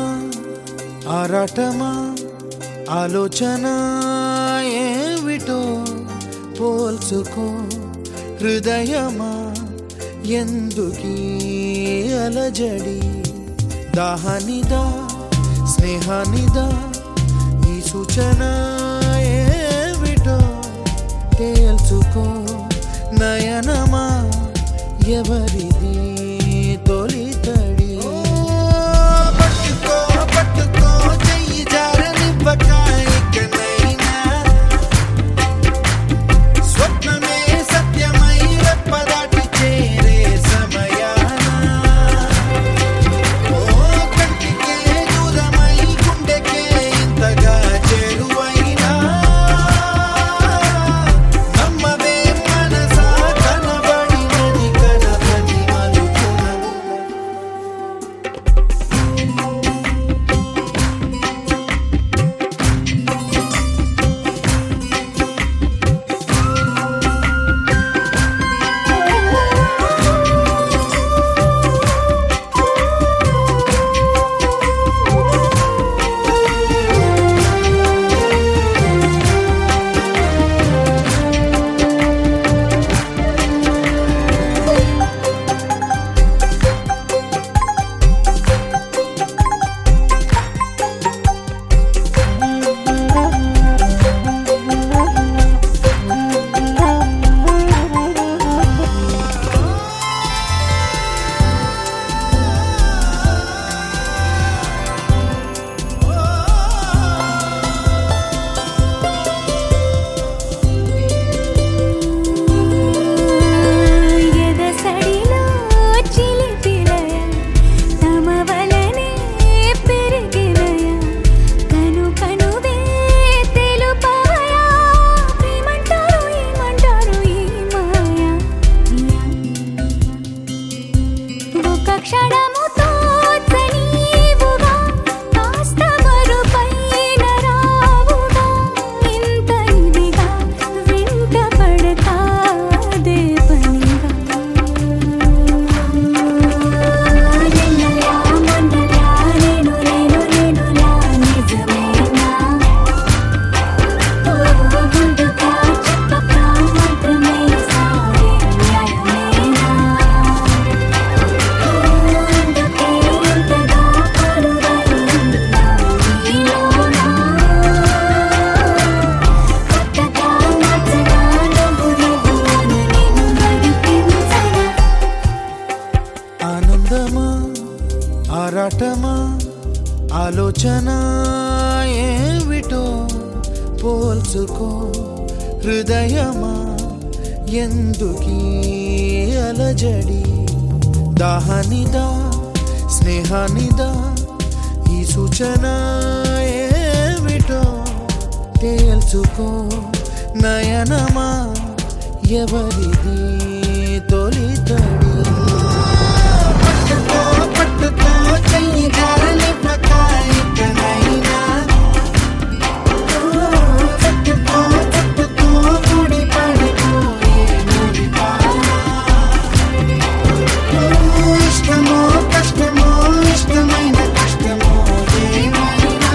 ఆరాటమా ఆలోచన ఏమిటో పోల్చుకో హృదయమా ఎందుకీ అలజడి దాహానిదా స్నేహానిదా ఈ సూచన ఏమిటో తేల్చుకో నయనమా ఎవరిది తొలి తడి పట్టుకో పట్టుకో చెయ్యి జారనివ్వక ఇకనైనా స్వప్నమే సత్యమై రెప్పదాటి చేరే సమయాన ఓ కంటికే దూరమై గుండెకే ఇంతగా చేరువైనా నమ్మవే మనసా కనబడినది కనబడి మలుపున ఆనందమా ఆరాటమా ఆలోచన ఏమిటో పోల్చుకో హృదయమా ఎందుకీ అలజడి దాహానిదా స్నేహానిదా ఈ సూచన ఏమిటో తేల్చుకో నయనమా ఎవరిది తొలి తడి పట్టుకో చెయ్యి జారనివ్వక ఇకనైనా పట్టుకో పట్టుకో ముడి పడిపోయే ముడిపానా ఇష్టమో కష్టమో ఇష్టమైన కష్టమో ఏమైనా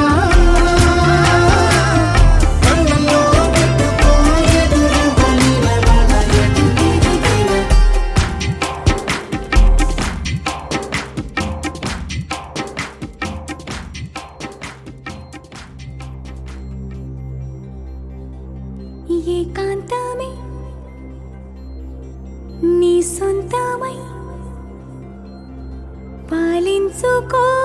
కళ్ళలో పెట్టుకో ఎదురుగా నిలబడ ఎటు తిరిగినా ఏకాంతమే నీ సొంతమై పాలించుకో